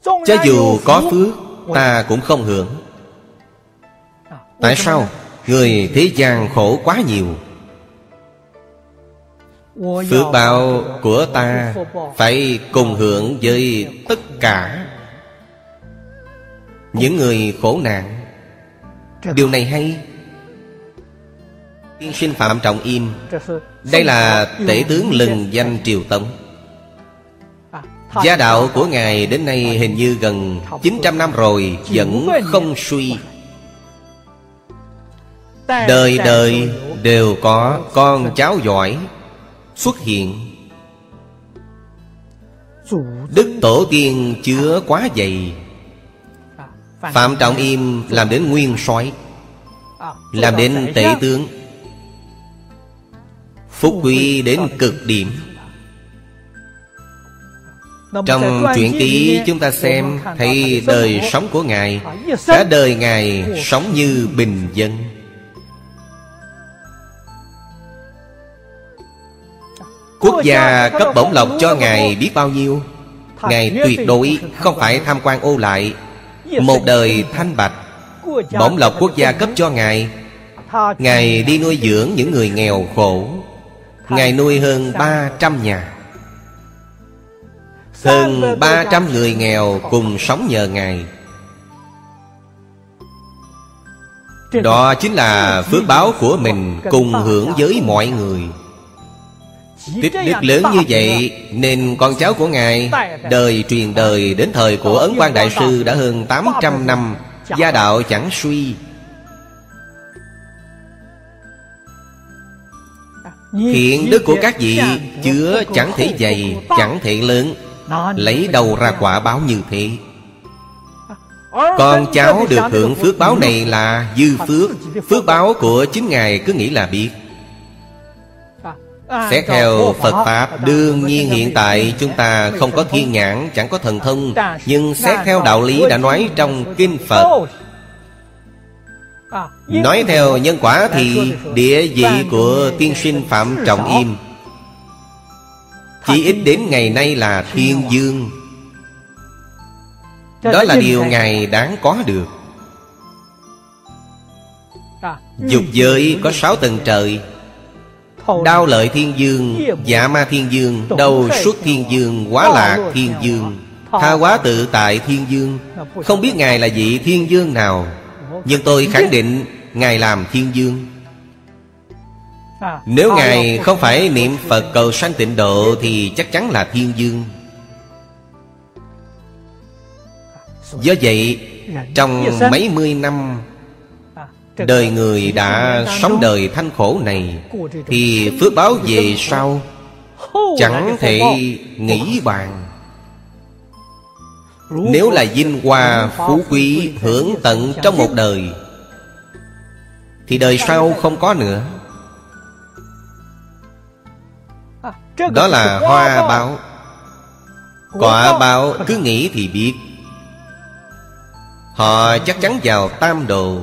Cho dù có phước, ta cũng không hưởng. Tại sao? Người thế gian khổ quá nhiều. Phước báo của ta phải cùng hưởng với tất cả những người khổ nạn. Điều này hay. Tiên sinh Phạm Trọng Im, đây là tể tướng lừng danh Triều Tống. Gia đạo của Ngài đến nay hình như gần 900 năm rồi, vẫn không suy. Đời đời đều có con cháu giỏi xuất hiện. Đức tổ tiên chứa quá dày. Phạm Trọng Im làm đến nguyên soái, làm đến tể tướng, phúc quý đến cực điểm. Trong truyện ký chúng ta xem thấy đời sống của Ngài. Cả đời Ngài sống như bình dân. Quốc gia cấp bổng lộc cho Ngài biết bao nhiêu. Ngài tuyệt đối không phải tham quan ô lại. Một đời thanh bạch. Bổng lộc quốc gia cấp cho Ngài. Ngài đi nuôi dưỡng những người nghèo khổ. Ngài nuôi hơn 300 nhà. Hơn 300 người nghèo cùng sống nhờ Ngài. Đó chính là phước báo của mình cùng hưởng với mọi người. Tích đức lớn như vậy nên con cháu của Ngài đời truyền đời đến thời của Ấn Quang Đại Sư đã hơn 800 năm, gia đạo chẳng suy. Thiện đức của các vị chứa chẳng thể dày, chẳng thể lớn, lấy đầu ra quả báo như thế. Con cháu được hưởng phước báo này là dư phước. Phước báo của chính Ngài cứ nghĩ là biết. Xét theo Phật Pháp, đương nhiên hiện tại chúng ta không có thiên nhãn, chẳng có thần thông. Nhưng xét theo đạo lý đã nói trong Kinh Phật, nói theo nhân quả thì địa vị của tiên sinh Phạm Trọng Im chỉ ít đến ngày nay là thiên dương. Đó là điều Ngài đáng có được. Dục giới có 6 tầng trời: Đao Lợi Thiên Dương, Dạ Ma Thiên Dương, Đầu Xuất Thiên Dương, Quá Lạc Thiên Dương, Tha Hóa Tự Tại Thiên Dương. Không biết Ngài là vị Thiên Dương nào, nhưng tôi khẳng định Ngài làm Thiên Dương. Nếu Ngài không phải niệm Phật cầu sanh tịnh độ thì chắc chắn là Thiên Dương. Do vậy, trong mấy mươi năm đời người đã sống đời thanh khổ này thì phước báo về sau chẳng thể nghĩ bàn. Nếu là vinh hoa phú quý hưởng tận trong một đời thì đời sau không có nữa. Đó là hoa báo. Quả báo cứ nghĩ thì biết. Họ chắc chắn vào tam đồ.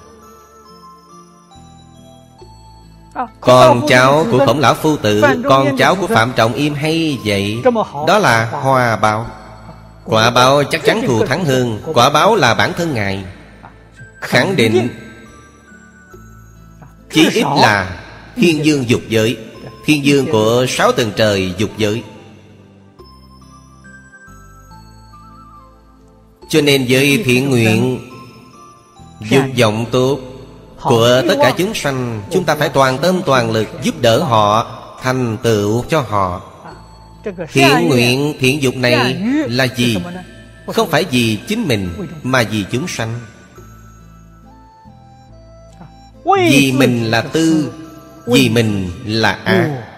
Con cháu của Khổng Lão Phu Tử, con cháu của Phạm Trọng Im hay vậy. Đó là hoa báo. Quả báo chắc chắn thù thắng hơn. Quả báo là bản thân Ngài. Khẳng định chí ít là Thiên Dương dục giới. Thiên Dương của 6 tầng trời dục giới. Cho nên với thiện nguyện dục vọng tốt của tất cả chúng sanh, chúng ta phải toàn tâm toàn lực giúp đỡ họ, thành tựu cho họ. Thiện nguyện, thiện dục này là gì? Không phải vì chính mình, mà vì chúng sanh. Vì mình là tư, vì mình là ác.